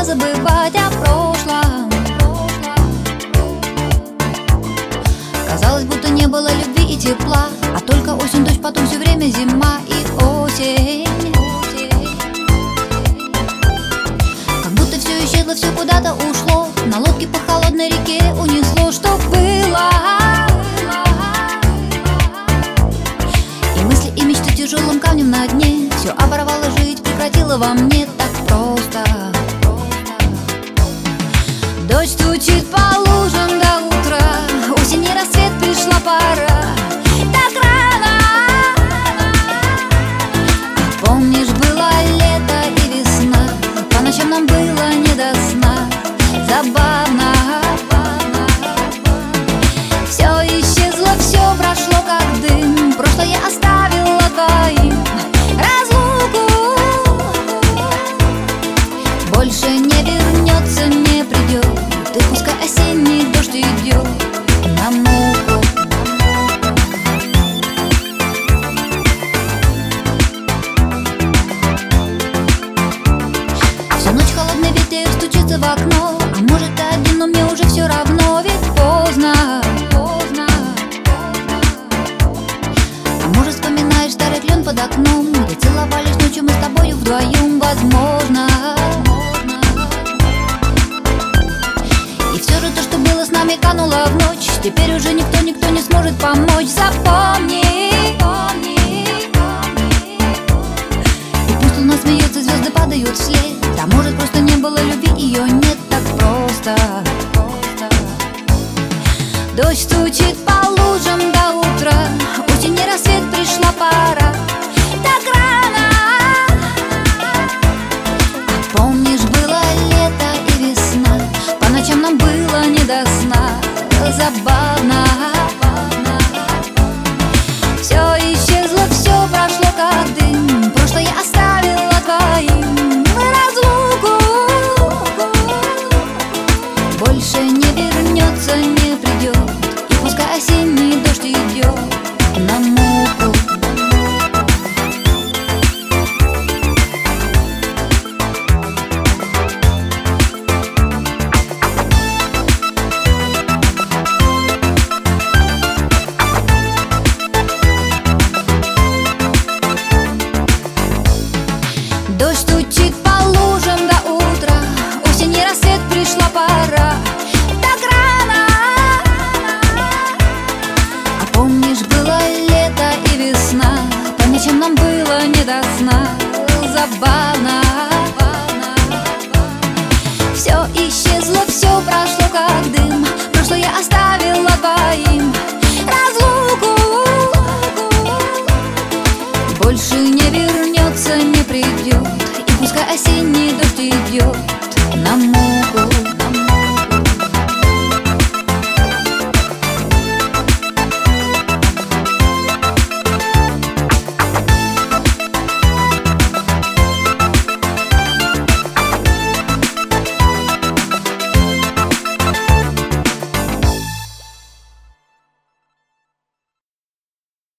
забывать о прошлом. Казалось, будто не было любви и тепла, а только осень, дождь, потом все время зима и осень. Как будто все исчезло, все куда-то ушло, на лодке по холодной реке унесло, что было. И мысли, и мечты тяжелым камнем на дне все оборвало, жить прекратило во мне так просто. Дождь стучит по лужам до утра, осенний рассвет, пришла пора. Так рано. А помнишь, было лето и весна, по ночам нам было не до сна. Забавно. Все исчезло, все прошло как дым, прошлое оставило двоим разлуку. Больше не вернется, не придет, ты пускай осенний дождь идет на муку. Всю ночь холодный ветер стучится в окно, а может ты один, но мне уже все равно, ведь поздно. А может вспоминаешь старый клен под окном, где целовались ночью мы с тобою вдвоем, возможно. И все же то, что было с нами, кануло в ночь, теперь уже никто не сможет помочь. Запомни. И пусть луна смеется, звезды падают вслед, а может просто не было любви, ее нет так просто. Дождь стучит по лужам до утра, осенний рассвет, пришла пора. Так рано. А помнишь, было лето и весна, по ночам нам было не до сна. Забавно. Все исчезло, все прошло как дым, прошлое оставило двоим разлуку. Больше не вернется, не придет, и пускай осенний дождь идет на муку. Дождь стучит по лужам до утра, осенний рассвет, пришла пора. Так рано. А помнишь, было лето и весна, по ночам нам было не до сна. Забавно. Все исчезло, все прошло как дым, прошлое оставило двоим разлуку. Больше не